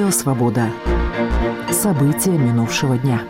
Радио «Свобода». События минувшего дня.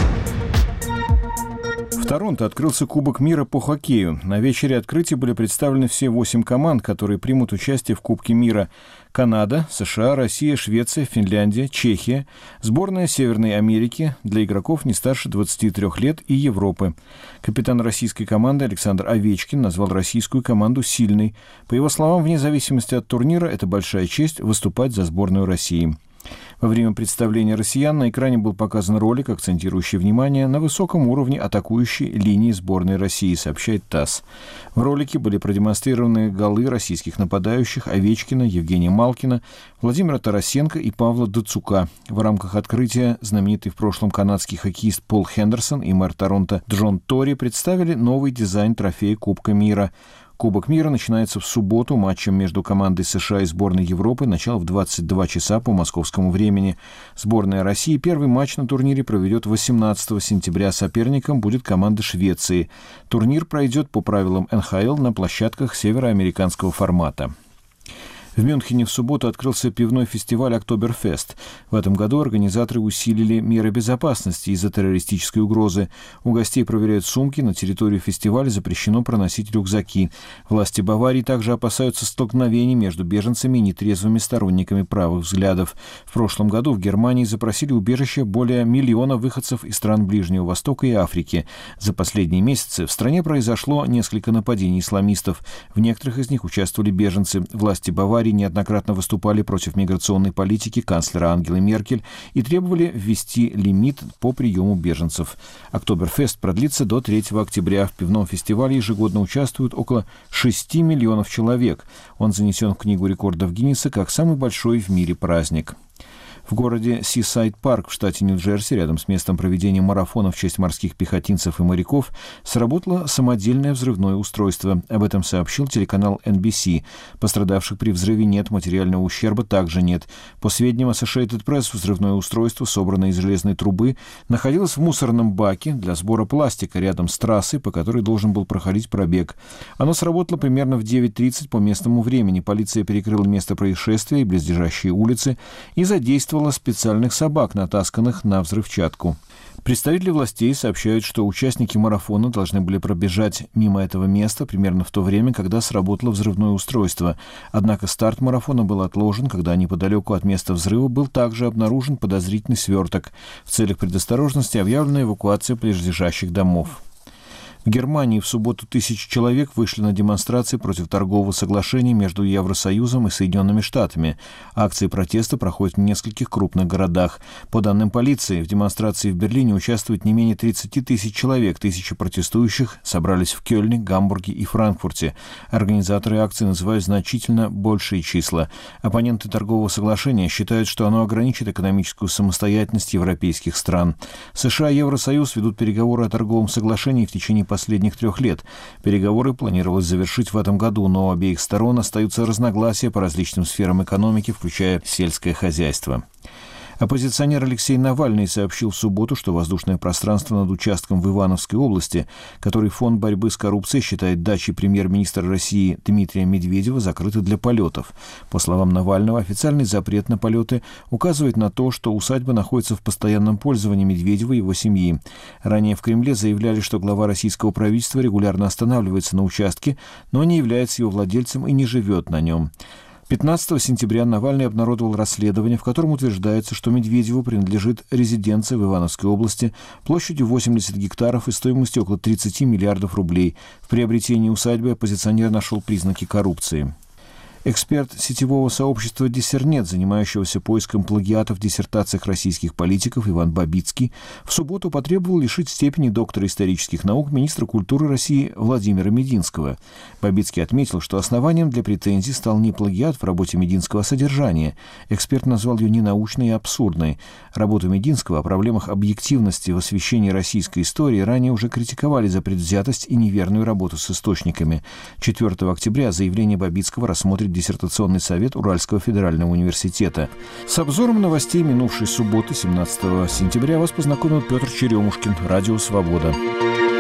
В Торонто открылся Кубок мира по хоккею. На вечере открытия были представлены все 8 команд, которые примут участие в Кубке мира. Канада, США, Россия, Швеция, Финляндия, Чехия, сборная Северной Америки для игроков не старше 23 лет и Европы. Капитан российской команды Александр Овечкин назвал российскую команду сильной. По его словам, вне зависимости от турнира, это большая честь выступать за сборную России. Во время представления россиян на экране был показан ролик, акцентирующий внимание на высоком уровне атакующей линии сборной России, сообщает ТАСС. В ролике были продемонстрированы голы российских нападающих Овечкина, Евгения Малкина, Владимира Тарасенко и Павла Дацука. В рамках открытия знаменитый в прошлом канадский хоккеист Пол Хендерсон и мэр Торонто Джон Тори представили новый дизайн трофея Кубка мира. Кубок мира начинается в субботу матчем между командой США и сборной Европы. Начало в 22 часа по московскому времени. Сборная России первый матч на турнире проведет 18 сентября. Соперником будет команда Швеции. Турнир пройдет по правилам НХЛ на площадках североамериканского формата. В Мюнхене в субботу открылся пивной фестиваль «Октоберфест». В этом году организаторы усилили меры безопасности из-за террористической угрозы. У гостей проверяют сумки, на территорию фестиваля запрещено проносить рюкзаки. Власти Баварии также опасаются столкновений между беженцами и нетрезвыми сторонниками правых взглядов. В прошлом году в Германии запросили убежище более 1 миллиона выходцев из стран Ближнего Востока и Африки. За последние месяцы в стране произошло несколько нападений исламистов. В некоторых из них участвовали беженцы. Власти Баварии неоднократно выступали против миграционной политики канцлера Ангелы Меркель и требовали ввести лимит по приему беженцев. Октоберфест продлится до 3 октября. В пивном фестивале ежегодно участвуют около 6 миллионов человек. Он занесен в Книгу рекордов Гиннесса как самый большой в мире праздник. В городе Сисайд-Парк в штате Нью-Джерси, рядом с местом проведения марафона в честь морских пехотинцев и моряков, сработало самодельное взрывное устройство. Об этом сообщил телеканал NBC. Пострадавших при взрыве нет, материального ущерба также нет. По сведениям Associated Press, взрывное устройство, собранное из железной трубы, находилось в мусорном баке для сбора пластика рядом с трассой, по которой должен был проходить пробег. Оно сработало примерно в 9:30 по местному времени. Полиция перекрыла место происшествия и близлежащие улицы и задействовала специальных собак, натасканных на взрывчатку. Представители властей сообщают, что участники марафона должны были пробежать мимо этого места примерно в то время, когда сработало взрывное устройство. Однако старт марафона был отложен, когда неподалеку от места взрыва был также обнаружен подозрительный сверток. В целях предосторожности объявлена эвакуация близлежащих домов. В Германии в субботу 1000 человек вышли на демонстрации против торгового соглашения между Евросоюзом и Соединенными Штатами. Акции протеста проходят в нескольких крупных городах. По данным полиции, в демонстрации в Берлине участвует не менее 30 тысяч человек. 1000 протестующих собрались в Кёльне, Гамбурге и Франкфурте. Организаторы акции называют значительно большие числа. Оппоненты торгового соглашения считают, что оно ограничит экономическую самостоятельность европейских стран. США и Евросоюз ведут переговоры о торговом соглашении в течение последних 3 лет. Переговоры планировалось завершить в этом году, но у обеих сторон остаются разногласия по различным сферам экономики, включая сельское хозяйство. Оппозиционер Алексей Навальный сообщил в субботу, что воздушное пространство над участком в Ивановской области, который Фонд борьбы с коррупцией считает дачей премьер-министра России Дмитрия Медведева, закрыто для полетов. По словам Навального, официальный запрет на полеты указывает на то, что усадьба находится в постоянном пользовании Медведева и его семьи. Ранее в Кремле заявляли, что глава российского правительства регулярно останавливается на участке, но не является его владельцем и не живет на нем. 15 сентября Навальный обнародовал расследование, в котором утверждается, что Медведеву принадлежит резиденция в Ивановской области площадью 80 гектаров и стоимостью около 30 миллиардов рублей. В приобретении усадьбы оппозиционер нашел признаки коррупции. Эксперт сетевого сообщества «Диссернет», занимающегося поиском плагиатов в диссертациях российских политиков, Иван Бабицкий, в субботу потребовал лишить степени доктора исторических наук министра культуры России Владимира Мединского. Бабицкий отметил, что основанием для претензий стал не плагиат в работе Мединского, а содержание. Эксперт назвал ее ненаучной и абсурдной. Работу Мединского о проблемах объективности в освещении российской истории ранее уже критиковали за предвзятость и неверную работу с источниками. 4 октября заявление Бабицкого рассмотрит диссертационный совет Уральского федерального университета. С обзором новостей минувшей субботы, 17 сентября, вас познакомил Петр Черемушкин, Радио «Свобода».